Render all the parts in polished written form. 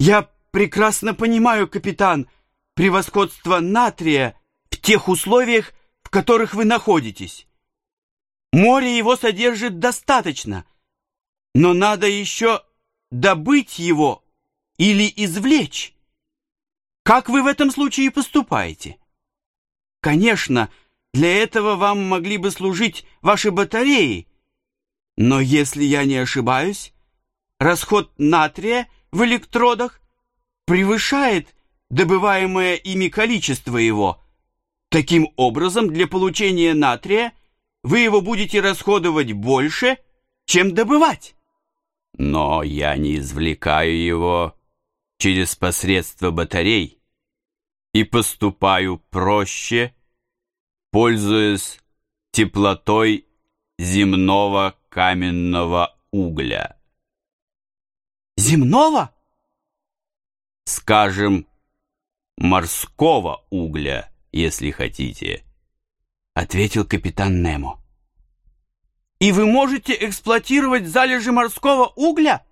Я прекрасно понимаю, капитан, превосходство натрия в тех условиях, в которых вы находитесь. Море его содержит достаточно, но надо еще добыть его или извлечь. Как вы в этом случае поступаете? Конечно, для этого вам могли бы служить ваши батареи, но если я не ошибаюсь, расход натрия в электродах превышает добываемое ими количество его. Таким образом, для получения натрия вы его будете расходовать больше, чем добывать. Но я не извлекаю его через посредство батарей и поступаю проще, пользуясь теплотой земного каменного угля. Земного? Скажем, морского угля, если хотите, ответил капитан Немо. И вы можете эксплуатировать залежи морского угля?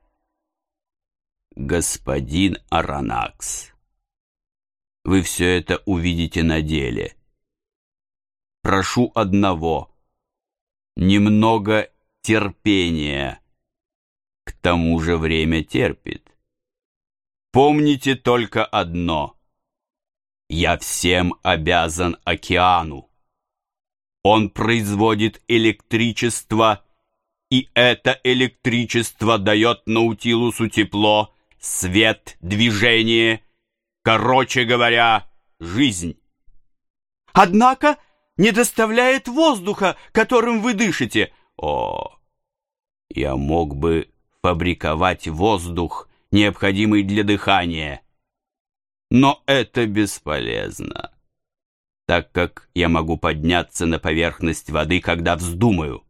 Господин Аронакс, вы все это увидите на деле. Прошу одного, немного терпения. К тому же время терпит. Помните только одно: я всем обязан океану. Он производит электричество, и это электричество дает Наутилусу тепло, свет, движение, короче говоря, жизнь. Однако не доставляет воздуха, которым вы дышите. О, я мог бы фабриковать воздух, необходимый для дыхания, но это бесполезно, так как я могу подняться на поверхность воды, когда вздумаю.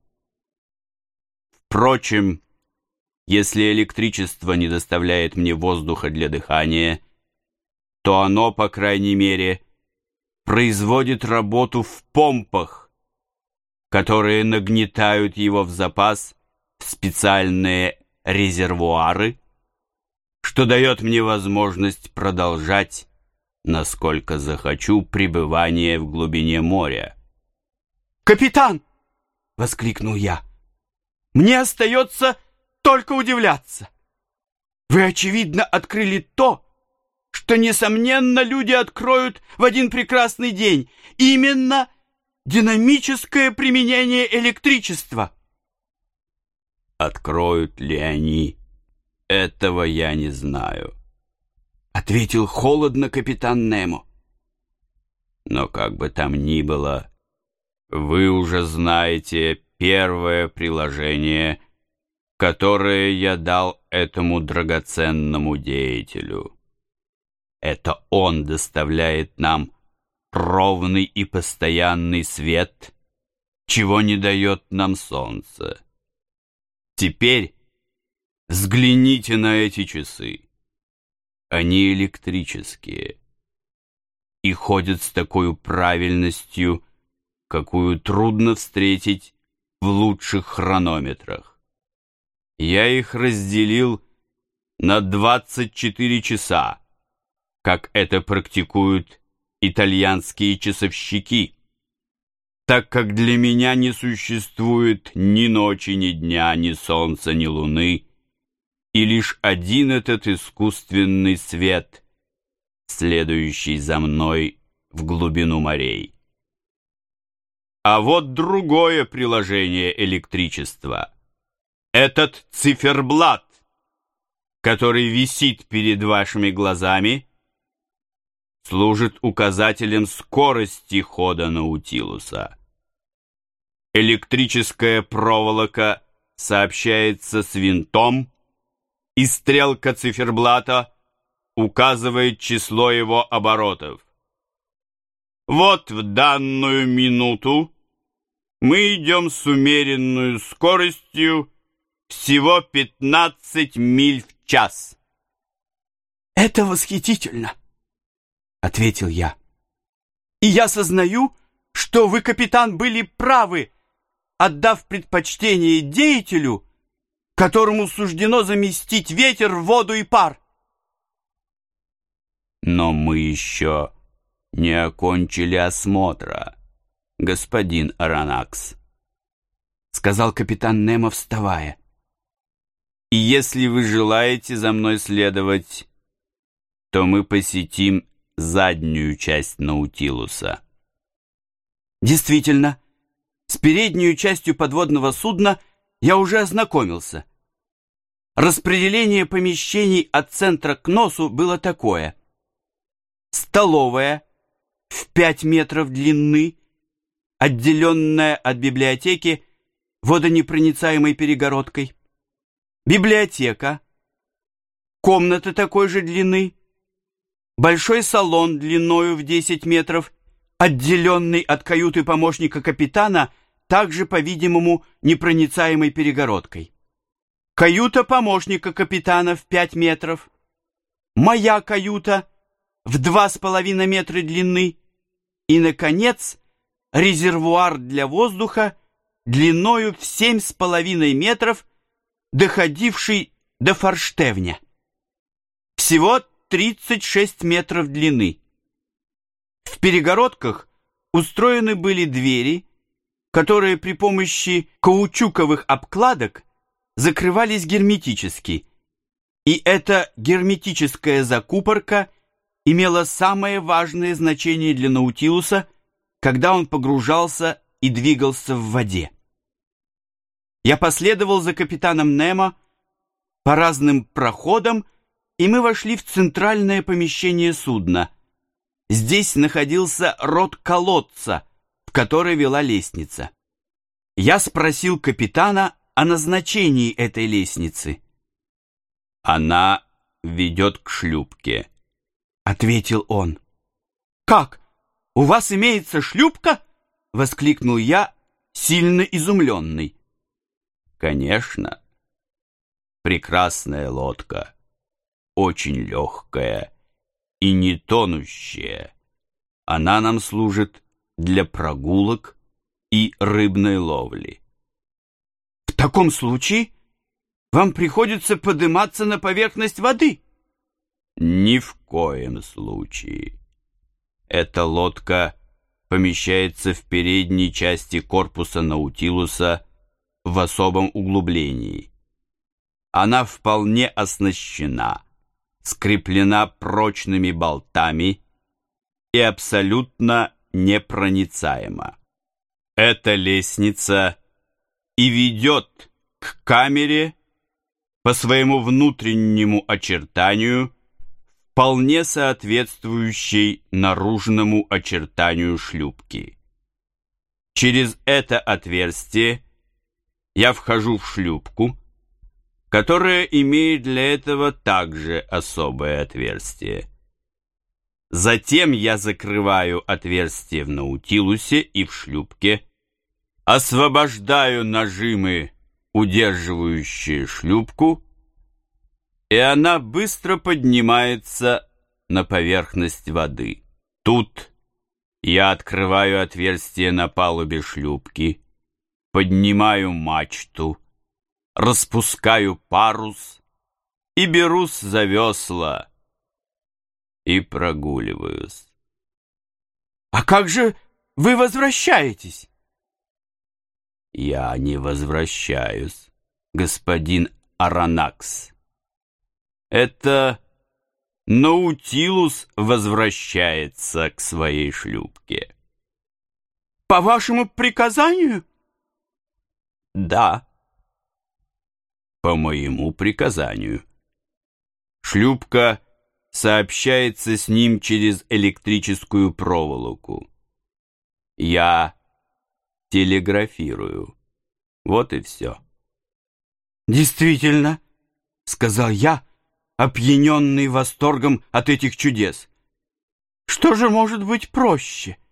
Впрочем, если электричество не доставляет мне воздуха для дыхания, то оно, по крайней мере, производит работу в помпах, которые нагнетают его в запас в специальные резервуары, что дает мне возможность продолжать, насколько захочу, пребывание в глубине моря. «Капитан!» — воскликнул я. «Мне остается только удивляться. Вы, очевидно, открыли то, что, несомненно, люди откроют в один прекрасный день, именно динамическое применение электричества». «Откроют ли они? Этого я не знаю», — ответил холодно капитан Немо. «Но как бы там ни было, вы уже знаете первое приложение, которое я дал этому драгоценному деятелю. Это он доставляет нам ровный и постоянный свет, чего не дает нам солнце. Теперь взгляните на эти часы. Они электрические и ходят с такой правильностью, какую трудно встретить в лучших хронометрах. Я их разделил на 24 часа, как это практикуют итальянские часовщики, так как для меня не существует ни ночи, ни дня, ни солнца, ни луны, и лишь один этот искусственный свет, следующий за мной в глубину морей. А вот другое приложение электричества. Этот циферблат, который висит перед вашими глазами, служит указателем скорости хода Наутилуса. Электрическая проволока сообщается с винтом, и стрелка циферблата указывает число его оборотов. Вот в данную минуту мы идем с умеренной скоростью всего 15 миль в час. «Это восхитительно!» — ответил я. «И я сознаю, что вы, капитан, были правы, отдав предпочтение деятелю, которому суждено заместить ветер, воду и пар. Но мы еще не окончили осмотра, господин Аронакс, сказал капитан Немо, вставая. И если вы желаете за мной следовать, то мы посетим заднюю часть Наутилуса. Действительно, с передней частью подводного судна я уже ознакомился. Распределение помещений от центра к носу было такое. Столовая в 5 метров длины, отделенная от библиотеки водонепроницаемой перегородкой. Библиотека, комната такой же длины, большой салон длиною в 10 метров, отделенный от каюты помощника капитана, также, по-видимому, непроницаемой перегородкой. Каюта помощника капитана в 5 метров. Моя каюта в 2,5 метра длины. И, наконец, резервуар для воздуха длиною в 7,5 метров, доходивший до форштевня. Всего 36 метров длины. В перегородках устроены были двери, которые при помощи каучуковых обкладок закрывались герметически, и эта герметическая закупорка имела самое важное значение для Наутилуса, когда он погружался и двигался в воде. Я последовал за капитаном Немо по разным проходам, и мы вошли в центральное помещение судна. Здесь находился рот колодца, в который вела лестница. Я спросил капитана о назначении этой лестницы. «Она ведет к шлюпке», — ответил он. «Как? У вас имеется шлюпка?» — воскликнул я, сильно изумленный. «Конечно. Прекрасная лодка, очень легкая и не тонущая. Она нам служит для прогулок и рыбной ловли». «В таком случае вам приходится подниматься на поверхность воды?» «Ни в коем случае. Эта лодка помещается в передней части корпуса Наутилуса в особом углублении. Она вполне оснащена, скреплена прочными болтами и абсолютно непроницаема. Эта лестница и ведет к камере по своему внутреннему очертанию, вполне соответствующей наружному очертанию шлюпки. Через это отверстие я вхожу в шлюпку, которая имеет для этого также особое отверстие. Затем я закрываю отверстие в Наутилусе и в шлюпке, освобождаю нажимы, удерживающие шлюпку, и она быстро поднимается на поверхность воды. Тут я открываю отверстие на палубе шлюпки, поднимаю мачту, распускаю парус и берусь за весла и прогуливаюсь. «А как же вы возвращаетесь?» «Я не возвращаюсь, господин Аронакс. Это Наутилус возвращается к своей шлюпке». «По вашему приказанию?» «Да, по моему приказанию. Шлюпка сообщается с ним через электрическую проволоку. Я телеграфирую. Вот и все». «Действительно», — сказал я, опьяненный восторгом от этих чудес. «Что же может быть проще?»